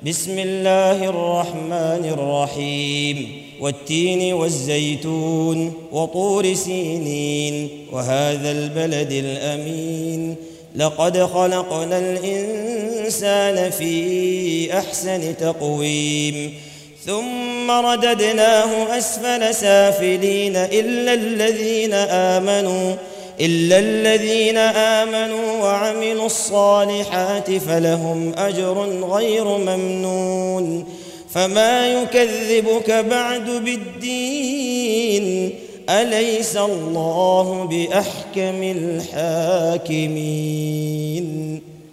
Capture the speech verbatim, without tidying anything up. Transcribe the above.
بسم الله الرحمن الرحيم والتين والزيتون وطور سينين وهذا البلد الأمين لقد خلقنا الإنسان في أحسن تقويم ثم رددناه أسفل سافلين إلا الذين آمنوا إلا الذين آمنوا وعملوا الصالحات فلهم أجر غير ممنون فما يكذبك بعد بالدين أليس الله بأحكم الحاكمين.